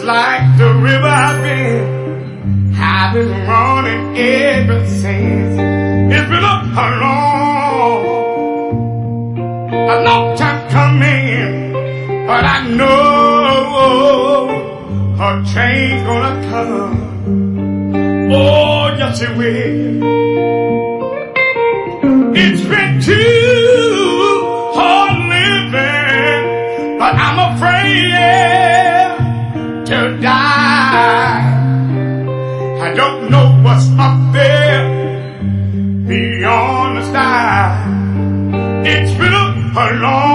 like the river I've been running ever since. It's been a long time coming, but I know a change gonna come. Oh, yes it will. It's been too hard living, but I'm afraid to die. I don't know what's up there beyond the sky. It's been a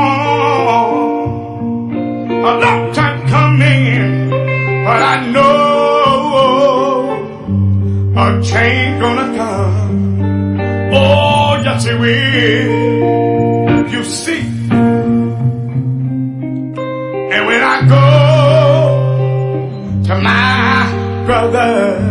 long time coming, but I know a change gonna come. Oh, yes it will. You see, and when I go to my brother,